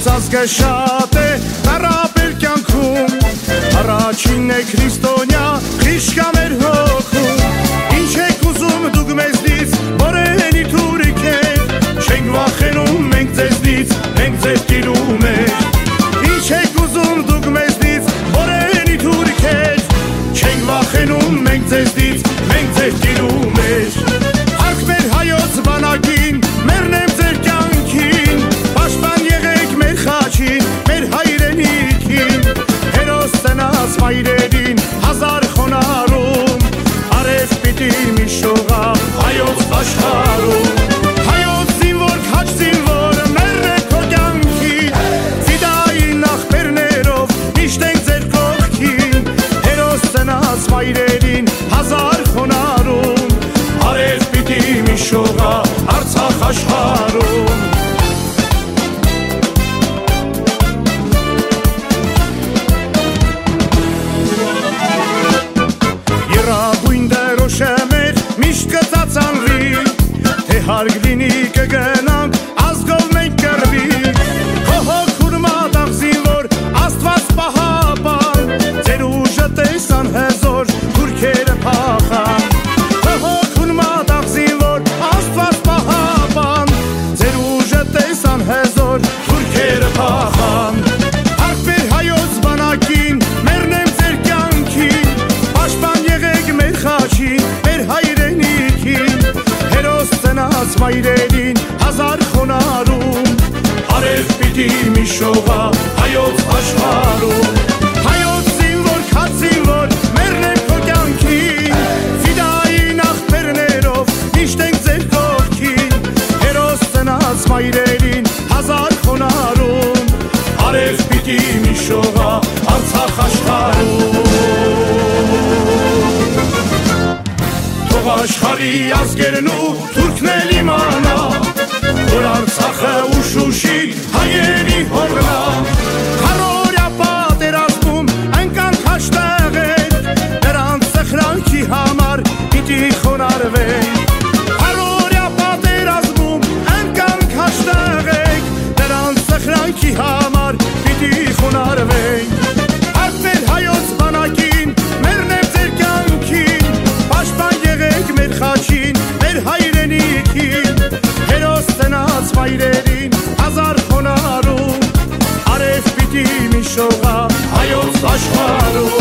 ազգը շատ է տարապել կյանքում առաջինն է քրիստոնյա խիշկա մեր հոգում ինչ եք ուզում դուք մեզնից որենի թուրք եք չենք վախենում մենք ձեզնից մենք ձեզ տիրում ենք ինչ եք ուզում դուք մեզնից որենի թուրք եք չենք վախենում մենք ձեզնից մենք ձեզ տիրում ենք հարկ մեր հայոց բանակին մեռնեմ ձեր կյանքին պաշտպան եղեք մեր խաչին մեր հայրենիքին հերոս տնած մայրերին հազար խոնարհում արև պիտի միշողա հայոց աշխարհում հայոց զինվոր քաջ զինվոր մեռնեք քո կյանքին ֆիդայի նախբերներով միշտ ենք ձեր կողքին հերոս տնած մայրերին հազար խոնարհում արև պիտի միշողա Արցախ աշխարհում Միշտ կծածանվի, թե հարկ լինի կգնանք, ազգով մենք կռվի Քո հոգուր մատաղ զինվոր, Աստված պահապան Ձեր ուժը տեսան հզոր, թուրքերը փախան Քո հոգուր մատաղ զինվոր, Աստված պահապան Ձեր ուժը տեսան հզոր, թուրքերը փախան Հարկ մեր հայոց բանակին, մեռնեմ ձեր կյանքին Պաշտպան եղեք մեր խաչին, մեր հայրենիքին Հերոս տնած մայրերին հազար խոնարհում Արև պիտի միշողա հայոց աշխարհում Հայոց զինվոր քաջ զինվոր մեռնենք քո կյանքին Ֆիդայի նախբերներով միշտ ենք ձեր կողքին Հերոս տնած մայրերին հազար խոնարհում Արև պիտի միշողա Արցախ աշխարհում Աշխարհի ազգերն ու թուրքն էլ իմանա Որ Արցախը ու Շուշին հայերի հողն է Քարորյա պատերազմում ընկանք հաշտեղենք Նրանց սխրանքի համար պիտի խոնարհվենք Քարորյա պատերազմում ընկանք հաշտեղենք Նրանց սխրանքի համար պիտի խոնարհվենք Հարկ մեր հայոց բանակին մեռնեմ ձեր կյանքին Պաշտպան եղեք մեր խաչին, մեր հայրենիքին Հերոս տնած մայրերին հազար խոնարհում Արև պիտի միշողա հայոց աշխարհում